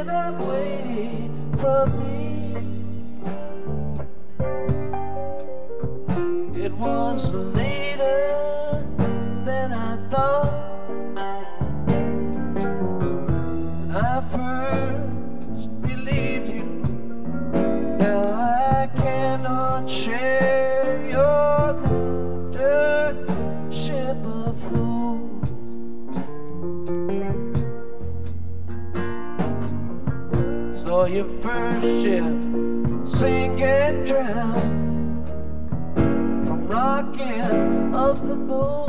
taken away from me. It was later than I thought when I first believed you. Now I cannot share your laughter, ship of fools. Saw your first ship sink and drown, from rocking of the boat.